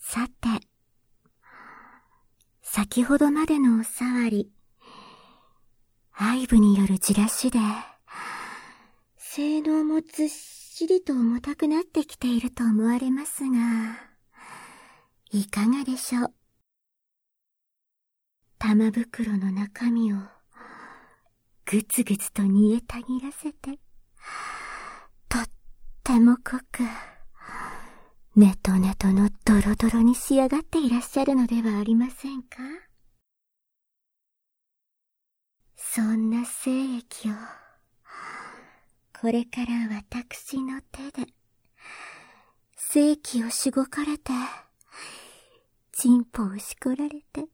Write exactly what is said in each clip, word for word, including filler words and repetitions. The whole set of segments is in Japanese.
さて、先ほどまでのお触り、愛撫によるじらしで、性能もずっしりと重たくなってきていると思われますが、いかがでしょう。玉袋の中身をぐつぐつと煮えたぎらせて、とっても濃く、ネトネトのドロドロに仕上がっていらっしゃるのではありませんか。そんな精液を、これから私の手で、精気をしごかれて、チンポをしこられて、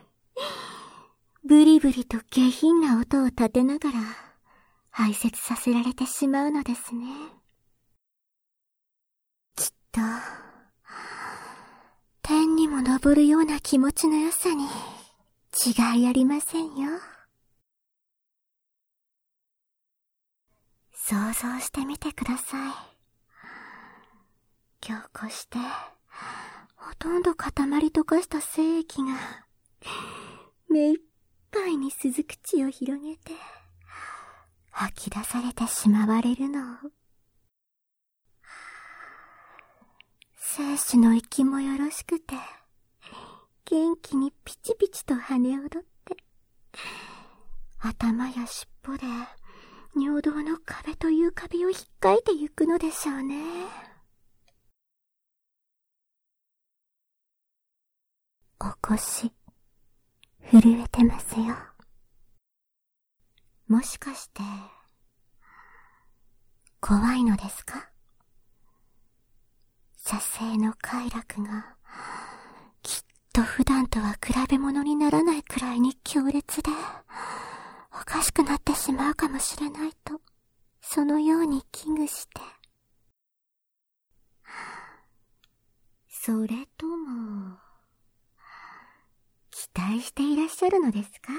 ブリブリと下品な音を立てながら、排泄させられてしまうのですね。きっと、天にも昇るような気持ちの良さに、違いありませんよ。想像してみてください。今日こうして、ほとんど塊溶かした精液が、目いっぱいに鈴口を広げて、吐き出されてしまわれるのを。生死の息もよろしくて、元気にピチピチと跳ね踊って、頭や尻尾で、尿道の壁という壁をひっかいてゆくのでしょうね。お腰、震えてますよ。もしかして、怖いのですか？射精の快楽が、きっと普段とは比べ物にならないくらいに強烈で、おかしくなってしまうかもしれないと、そのように危惧して。それとも、期待していらっしゃるのですか？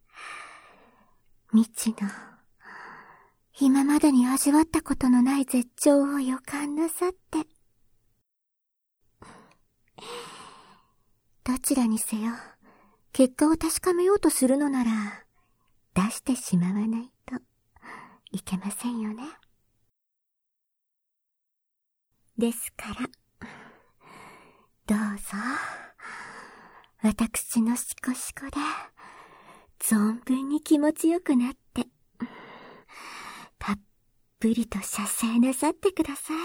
未知の、今までに味わったことのない絶頂を予感なさって。どちらにせよ、結果を確かめようとするのなら、出してしまわないといけませんよね。ですから、どうぞ、私のシコシコで、存分に気持ちよくなって、たっぷりと射精なさってください。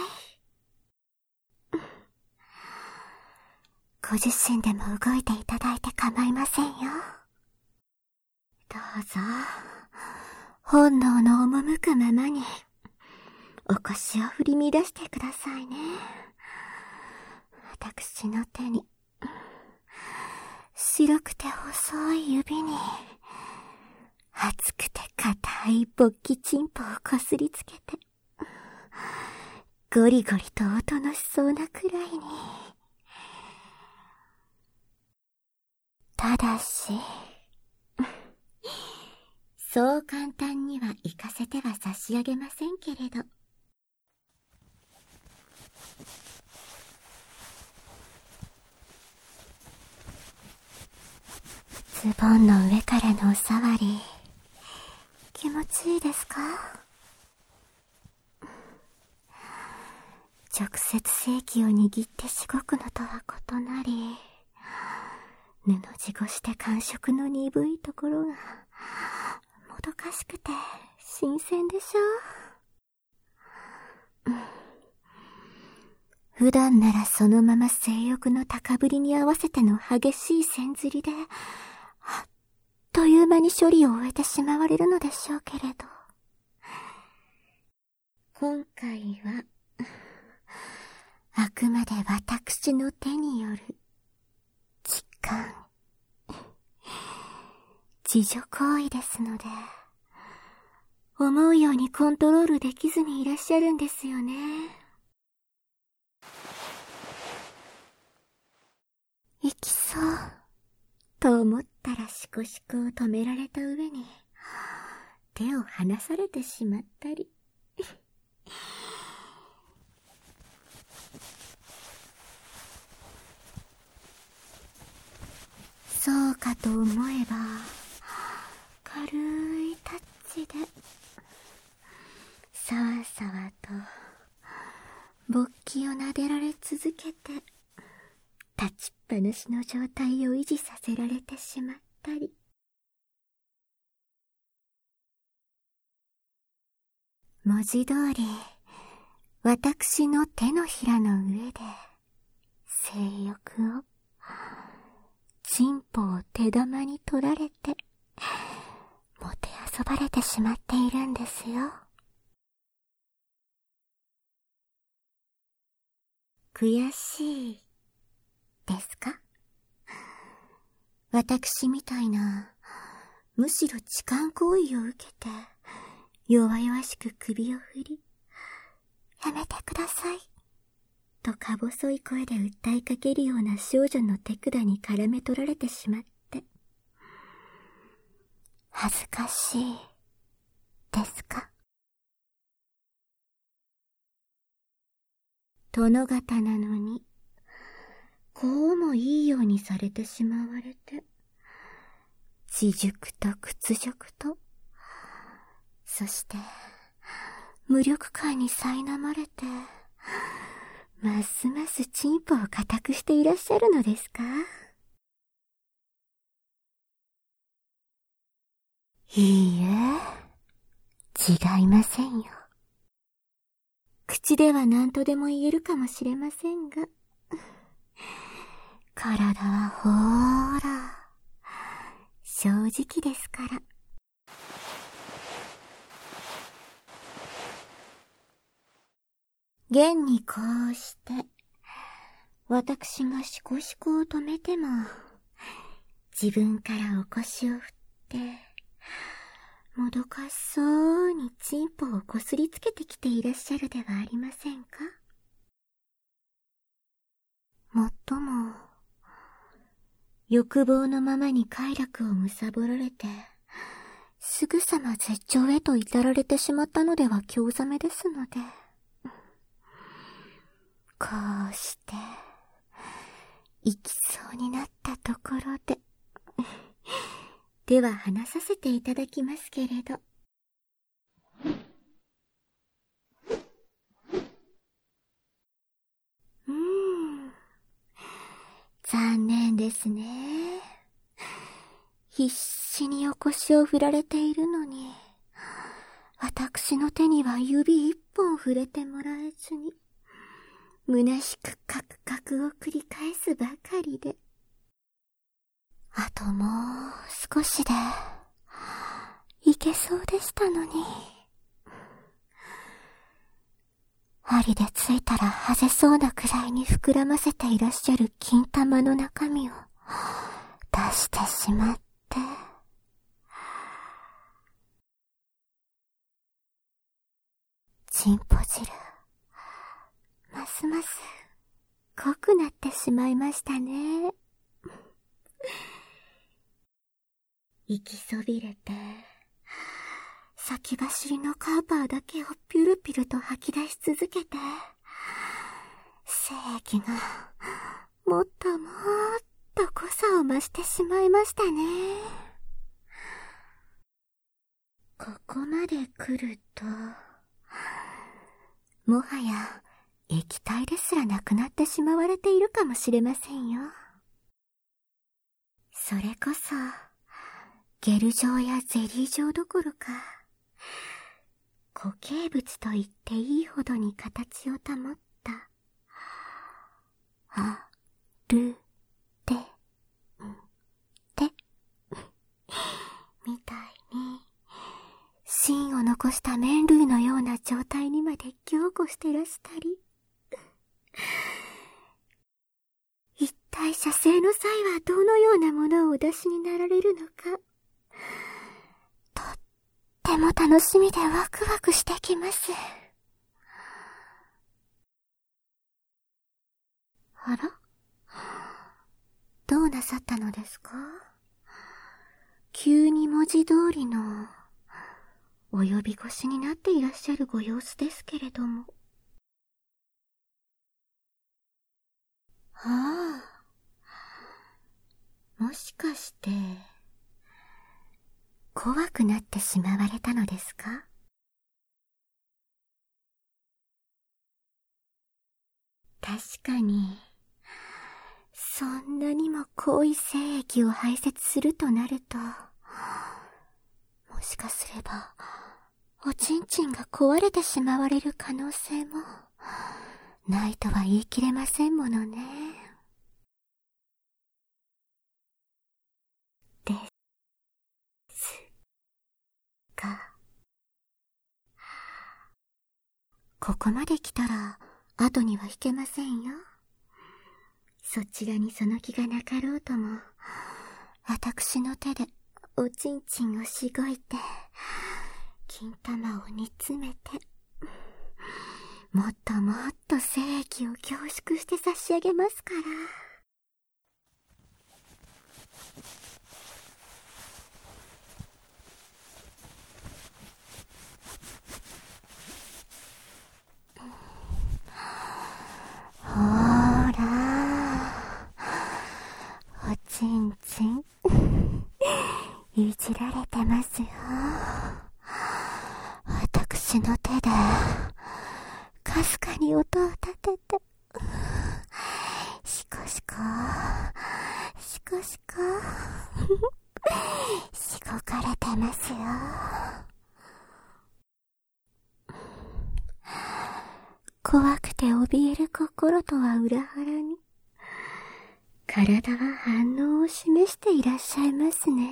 ご自身でも動いていただいて構いませんよ。どうぞ、本能の赴くままに、お腰を振り乱してくださいね。私の手に、白くて細い指に、熱くて硬い勃起チンポをこすりつけて、ゴリゴリと音のしそうなくらいに。ただし、そう簡単には行かせては差し上げませんけれど。ズボンの上からのお触り、気持ちいいですか？直接精液を握ってしごくのとは異なり、布地越しで感触の鈍いところが、もどかしくて新鮮でしょう。うん、普段ならそのまま性欲の高ぶりに合わせての激しい線ずりで、あっという間に処理を終えてしまわれるのでしょうけれど。今回は、あくまで私の手による、時間、自助行為ですので、思うようにコントロールできずにいらっしゃるんですよね。行きそう、と思ったらシコシコを止められた上に、手を離されてしまったり。 かと思えば、軽いタッチで、さわさわと、勃起を撫でられ続けて、立ちっぱなしの状態を維持させられてしまったり、文字通り、私の手のひらの上で、性欲を、チンポを手玉に取られて、もてあそばれてしまっているんですよ。悔しい、ですか？私みたいな、むしろ痴漢行為を受けて、弱々しく首を振り、やめてください、とか細い声で訴えかけるような少女の手管に絡め取られてしまって、恥ずかしい、ですか？殿方なのに、こうもいいようにされてしまわれて、恥辱と屈辱と、そして、無力感に苛まれて、ますますチンポを固くしていらっしゃるのですか？いいえ、違いませんよ。口では何とでも言えるかもしれませんが、体はほーら、正直ですから。現にこうして、私がシコシコを止めても、自分からお腰を振って、もどかしそうにチンポをこすりつけてきていらっしゃるではありませんか。もっとも、欲望のままに快楽を貪られて、すぐさま絶頂へと至られてしまったのでは興ざめですので、こうして、行きそうになったところで、では話させていただきますけれど。うーん。残念ですね。必死にお腰を振られているのに、私の手には指一本触れてもらえずに、虚しくカクカクを繰り返すばかりで。あともう少しで、いけそうでしたのに。針でついたら外せそうなくらいに膨らませていらっしゃる金玉の中身を出してしまって。チンポ汁、ますます濃くなってしまいましたね。行きそびれて、先走りのカーパーだけをピュルピュルと吐き出し続けて、精液がもっともっと濃さを増してしまいましたね。ここまで来ると、もはや液体ですらなくなってしまわれているかもしれませんよ。それこそ、ゲル状やゼリー状どころか、固形物と言っていいほどに形を保った、あ、る、て、ん、て、みたいに、芯を残した麺類のような状態にまで凝固してらしたり、一体射精の際はどのようなものをお出しになられるのか、とっても楽しみでワクワクしてきます。あら？どうなさったのですか？急に文字通りのお呼び越しになっていらっしゃるご様子ですけれども。ああ、 もしかして、怖くなってしまわれたのですか？確かに、そんなにも濃い精液を排泄するとなると、もしかすれば、おちんちんが壊れてしまわれる可能性も、ないとは言い切れませんものね。ですが、ここまで来たら、後には引けませんよ。そちらにその気がなかろうとも、私の手でおちんちんをしごいて、金玉を煮詰めて、もっともっと精液を凝縮して差し上げますから。ほーら、おちんちんいじられてますよ。私の手でかすかに音を立てて、シコシコシコシコしごかれてますよ。怖くて怯える心とは裏腹に、体は反応を示していらっしゃいますね。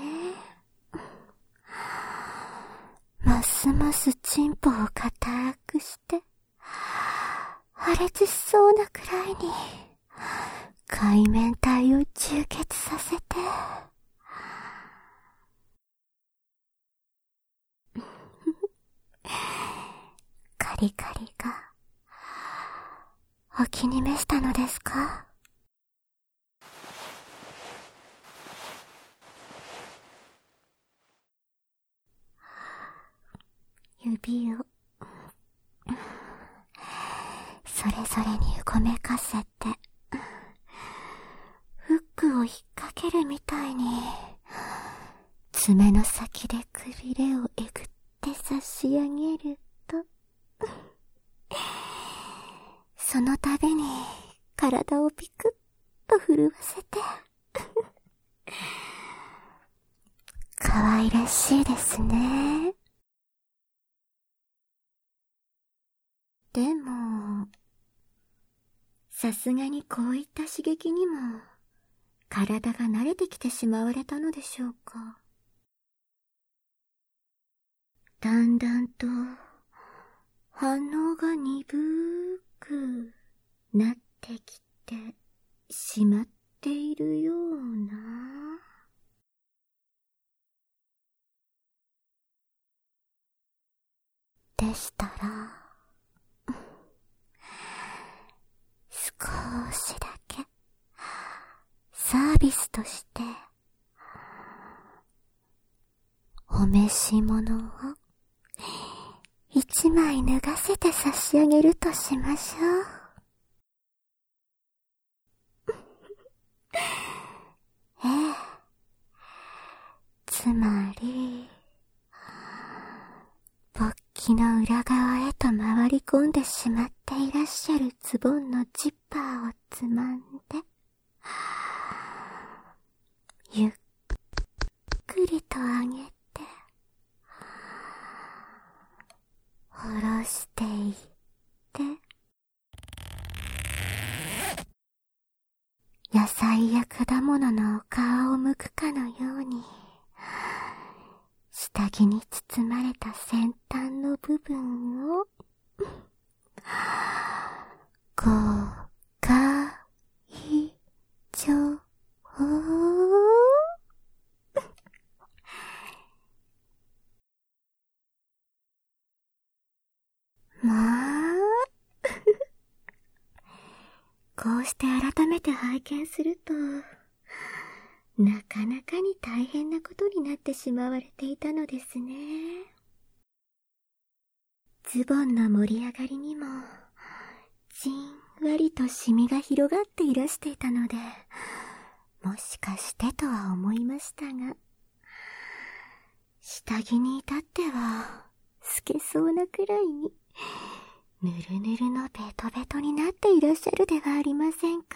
ますますチンポを固くして、破裂しそうなくらいに、海綿体を充血させて、カリカリが、お気に召したのですか？指を、それぞれにうごめかせて、フックを引っ掛けるみたいに、爪の先でくびれをえぐって差し上げると、その度に体をピクッと震わせて、可愛らしいですね。でも、さすがにこういった刺激にも、体が慣れてきてしまわれたのでしょうか。だんだんと、反応が鈍くなってきてしまっているような。でしたら、少しだけサービスとしてお召し物を一枚脱がせて差し上げるとしましょう。ええ、つまり勃起の裏側へと回り込んでしまっていらっしゃるズボンのジッパーをつまんで、ゆっくりと上げて、下ろしていって、野菜や果物の皮を剥くかのように、下着に包まれた先端の部分を、ごかいちょう。まあ、こうして改めて拝見すると、なかなかに大変なことになってしまわれていたのですね。ズボンの盛り上がりにも、じんわりとシミが広がっていらしていたので、 もしかしてとは思いましたが、下着に至っては透けそうなくらいにぬるぬるのベトベトになっていらっしゃるではありませんか。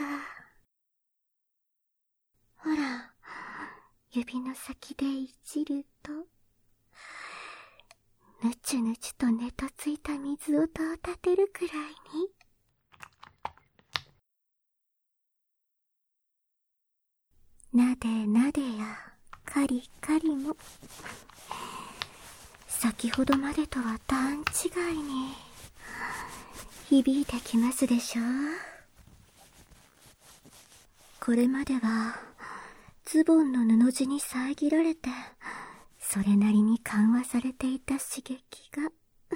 ほら、指の先でいじると、ぬちゅぬちゅとねとついた水音を立てるくらいに、なでなでやカリカリも、先ほどまでとは段違いに響いてきますでしょう。これまではズボンの布地に遮られてそれなりに緩和されていた刺激が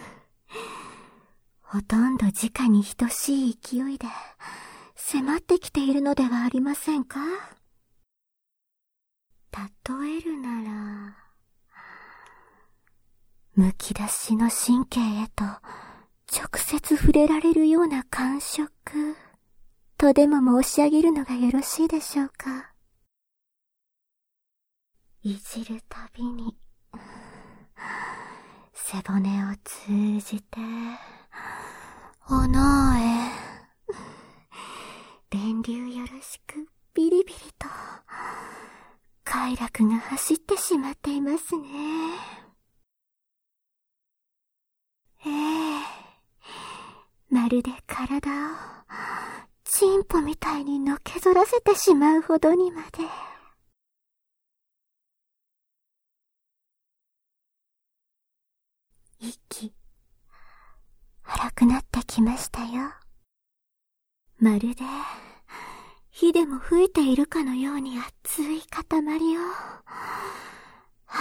ほとんど直に等しい勢いで迫ってきているのではありませんか。例えるなら、むき出しの神経へと直接触れられるような感触とでも申し上げるのがよろしいでしょうか。いじるたびに背骨を通じてお脳へ電流よろしくビリビリと快楽が走ってしまっていますね。ええ、まるで体をチンポみたいにのけぞらせてしまうほどにまで。息荒くなってきましたよ。まるで火でも吹いているかのように熱い塊をはぁ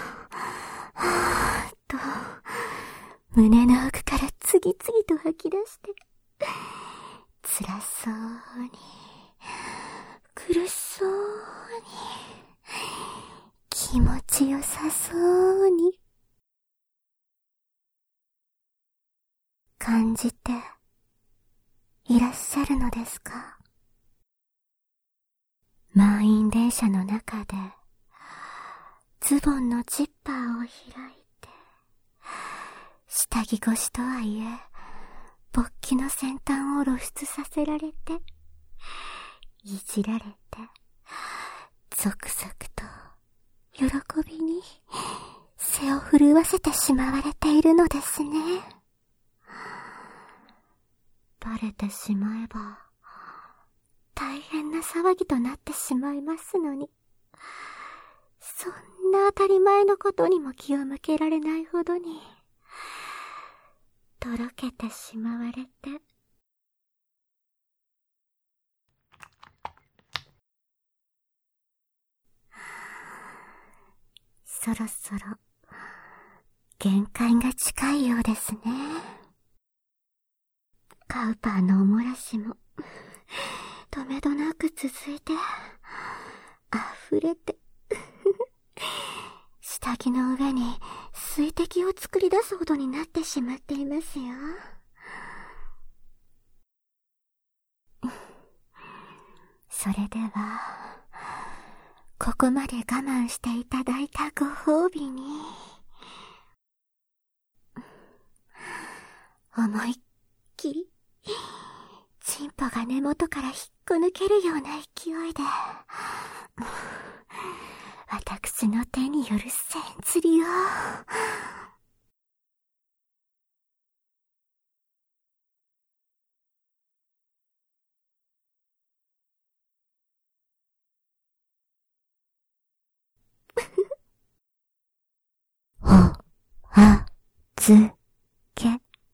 はぁと胸の奥から次々と吐き出して、辛そうに苦しそうに気持ちよさそうに感じていらっしゃるのですか。満員電車の中でズボンのジッパーを開いて、下着越しとはいえ勃起の先端を露出させられて、いじられて、ゾクゾクと喜びに背を震わせてしまわれているのですね。バレてしまえば大変な騒ぎとなってしまいますのに、そんな当たり前のことにも気を向けられないほどにとろけてしまわれて、そろそろ限界が近いようですね。カウパーのおもらしもとめどなく続いて溢れて下着の上に水滴を作り出すほどになってしまっていますよ。それではここまで我慢していただいたご褒美に、思いっきりチンポが根元から引っこ抜けるような勢いで私の手による線釣りをおあずけ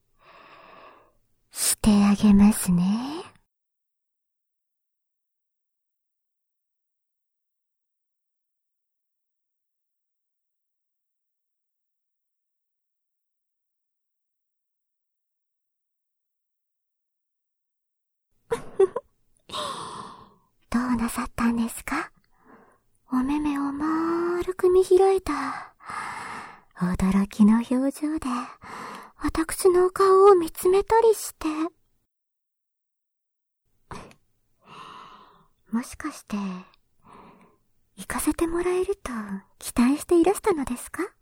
してあげますね。どうなさったんですか。お目目を丸く見開いた驚きの表情で私の顔を見つめたりして、もしかして行かせてもらえると期待していらしたのですか？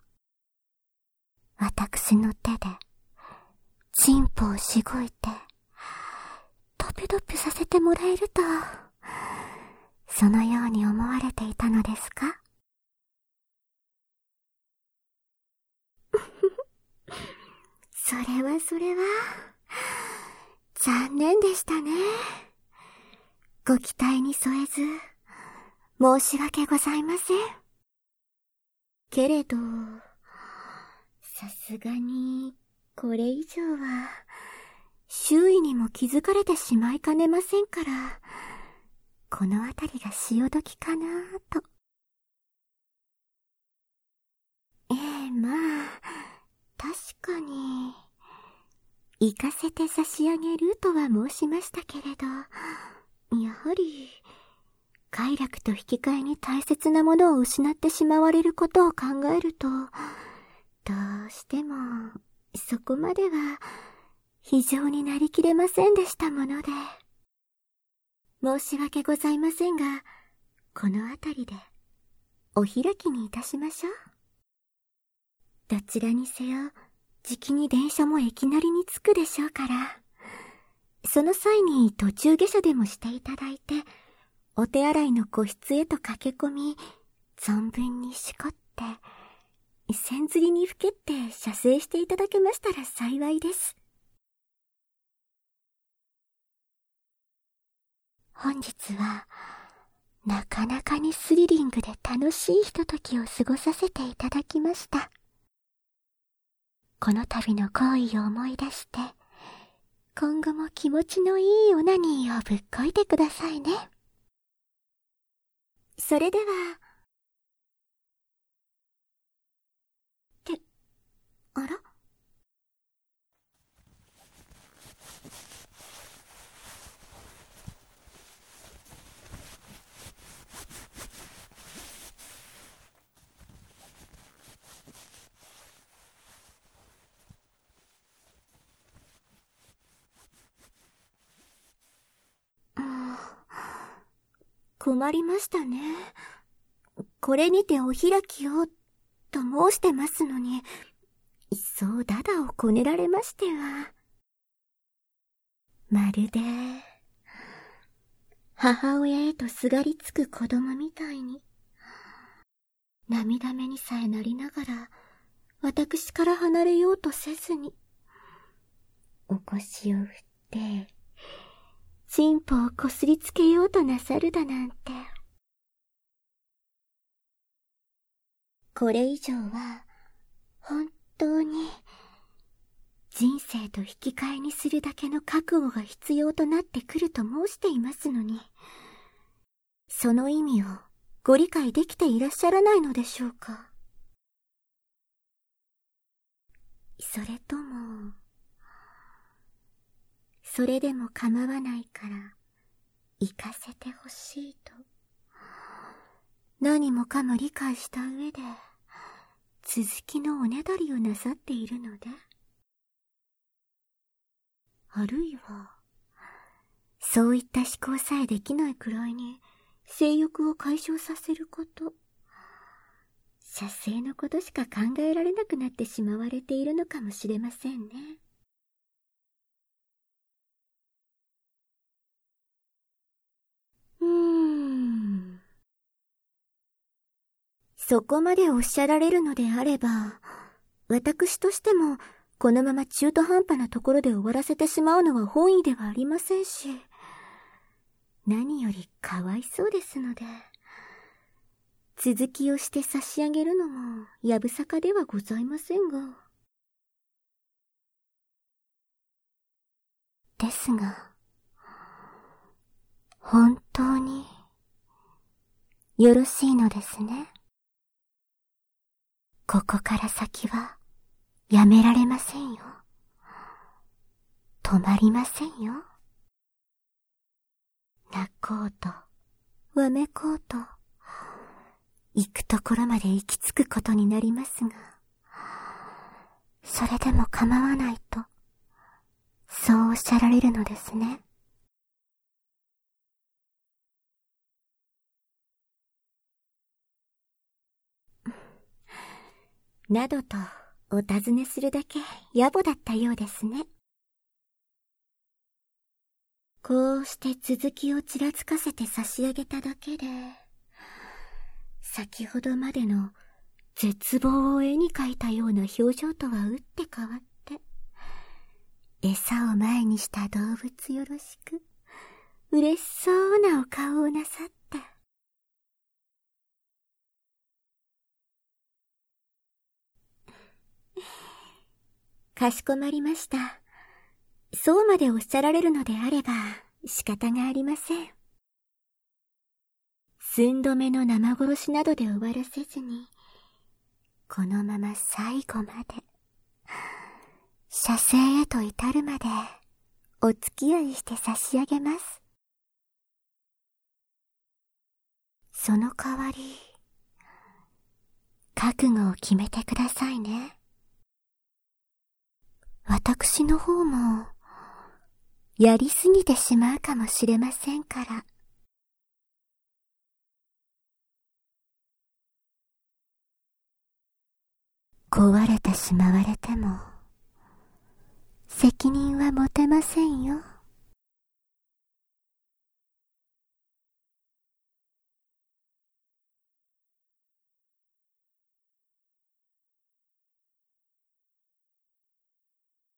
私の手で、チンポをしごいて、ドペドペさせてもらえると、そのように思われていたのですか？それはそれは、残念でしたね。ご期待に添えず、申し訳ございません。けれど、さすがに、これ以上は、周囲にも気づかれてしまいかねませんから、このあたりが潮時かなぁと。ええ、まあ、確かに、行かせて差し上げるとは申しましたけれど、やはり、快楽と引き換えに大切なものを失ってしまわれることを考えると、どうしても、そこまでは、非常になりきれませんでしたもので。申し訳ございませんが、このあたりで、お開きにいたしましょう。どちらにせよ、じきに電車も駅なりに着くでしょうから、その際に途中下車でもしていただいて、お手洗いの個室へと駆け込み、存分にしこって、線釣りにふけって射精していただけましたら幸いです。本日は、なかなかにスリリングで楽しいひとときを過ごさせていただきました。この度の行為を思い出して、今後も気持ちのいいオナニーをぶっこいてくださいね。それでは、って、あら？困りましたね。これにてお開きを、と申してますのに、そうだだをこねられましては。まるで、母親へとすがりつく子供みたいに、涙目にさえなりながら、私から離れようとせずに、お腰を振って、チンポをこすりつけようとなさるだなんて。これ以上は、本当に、人生と引き換えにするだけの覚悟が必要となってくると申していますのに、その意味をご理解できていらっしゃらないのでしょうか。それとも、それでも構わないから行かせてほしいと何もかも理解した上で続きのおねだりをなさっているので、あるいはそういった思考さえできないくらいに性欲を解消させること、射精のことしか考えられなくなってしまわれているのかもしれませんね。うーん。そこまでおっしゃられるのであれば、私としてもこのまま中途半端なところで終わらせてしまうのは本意ではありませんし、何よりかわいそうですので、続きをして差し上げるのもやぶさかではございませんが。ですが、本当によろしいのですね。ここから先はやめられませんよ。止まりませんよ。泣こうと、わめこうと、行くところまで行き着くことになりますが、それでも構わないと、そうおっしゃられるのですね。 などとお尋ねするだけ野暮だったようですね。こうして続きをちらつかせて差し上げただけで、先ほどまでの絶望を絵に描いたような表情とは打って変わって、餌を前にした動物よろしく、嬉しそうなお顔をなさった。かしこまりました。そうまでおっしゃられるのであれば仕方がありません。寸止めの生殺しなどで終わらせずに、このまま最後まで、写生へと至るまでお付き合いして差し上げます。その代わり、覚悟を決めてくださいね。私の方も、やりすぎてしまうかもしれませんから。壊れてしまわれても、責任は持てませんよ。